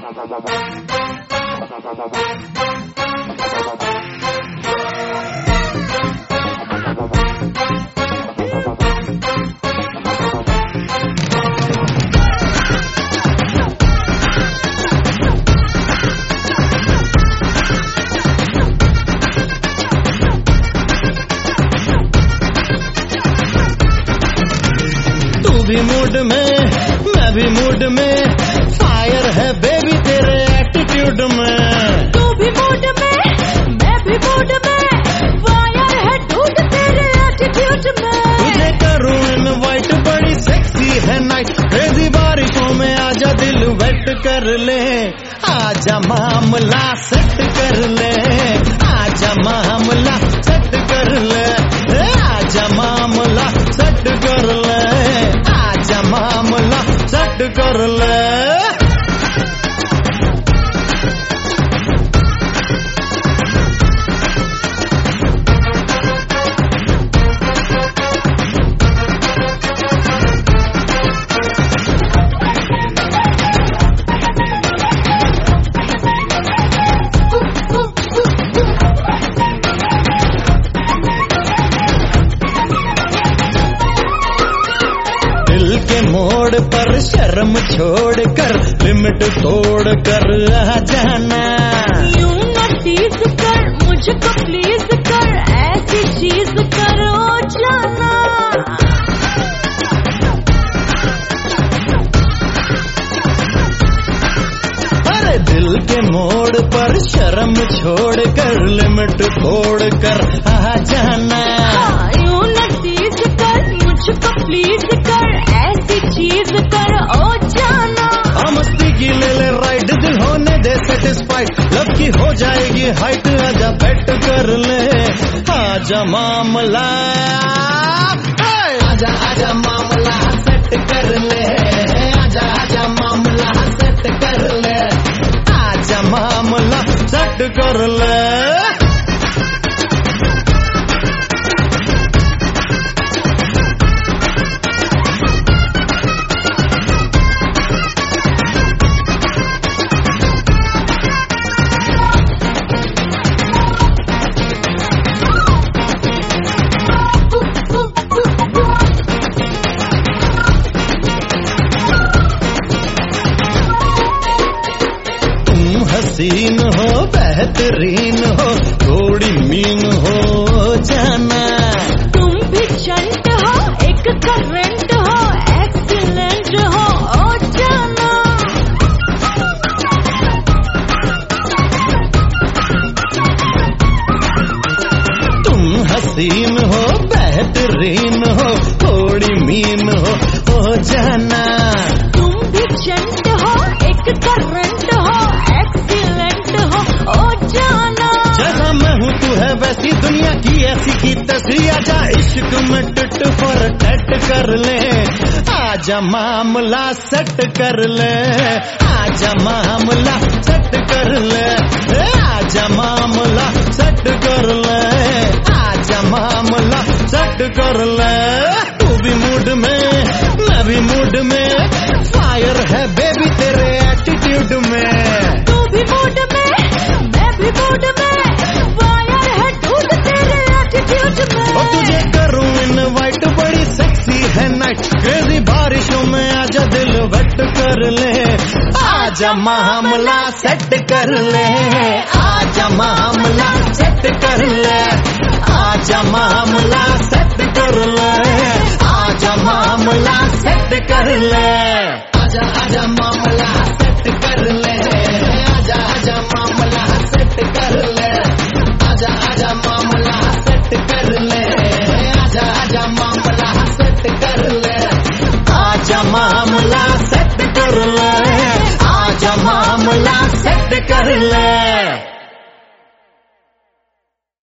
भी मूड में मैं भी मूड में, फायर है बेबी तेरे एटीट्यूड में। तू भी मूड में मैं भी मूड में, फायर है डूड तेरे एटीट्यूड में। तुझे करूं इनवाइट, बड़ी सेक्सी है नाइट, क्रेजी बारिशों में आजा दिल वेट कर ले, आजा मामला सेट कर ले, आजा मामला सेट कर ले, आजा मामला सेट कर ले, आजा मामला सेट कर ले। दिल के मोड़ पर शर्म छोड़ कर, लिमिट तोड़ कर आ जाना। यूं न टीज कर, मुझको प्लीज कर, ऐसी चीज करो जाना। अरे दिल के मोड़ पर शर्म छोड़ कर, लिमिट तोड़ कर आ जाना। यूं न टीज कर, मुझको प्लीज कर, ऐसी चीज कर ओ जाना। मस्ती की ले ले राइड, दिल होने दे सेटिस्फाइड, लव की हो जाएगी हाइट, आजा बेट कर ले, आजा मामला, आजा आजा मामला सेट कर ले, आजा आजा मामला सेट कर ले, आजा मामला सेट कर ले। हसीन हो बेहतरीन हो, थोड़ी मीन हो जाना। तुम भी चंट हो, एक करंट हो, एक्सीलेंट हो ओ जाना। तुम हसीन हो बेहतरीन हो, थोड़ी मीन हो जाना। तुम भी चंट हो, एक करंट हो, एक्सीलेंट हो ओ जाना। जैसा मैं हूँ तू है वैसी, दुनिया की ऐसी की तैसी, आजा इश्क में टिट फॉर टैट कर ले, आजा मामला सेट कर ले, आजा मामला सेट कर ले, आजा मामला सेट कर ले, आजा मामला सेट कर ले। तू भी मूड में मैं भी मूड में, फायर है बेबी तेरे एटीट्यूड में। तू भी मूड में मैं भी मूड में, फायर है डूड तेरे एटीट्यूड में। और तुझे करूं इनवाइट, बड़ी सेक्सी है नाइट, क्रेजी बारिशों में आजा दिल वेट कर ले, आजा मामला सेट कर ले, आजा मामला सेट कर ले, आजा मामला सेट कर ले, आजा मामला सेट कर ले, आजा आजा मामला सेट कर ले, आजा आजा मामला सेट कर ले, आजा आजा मामला सेट कर ले, आजा आजा मामला सेट कर ले, आजा मामला सेट कर ले, आजा मामला सेट कर ले।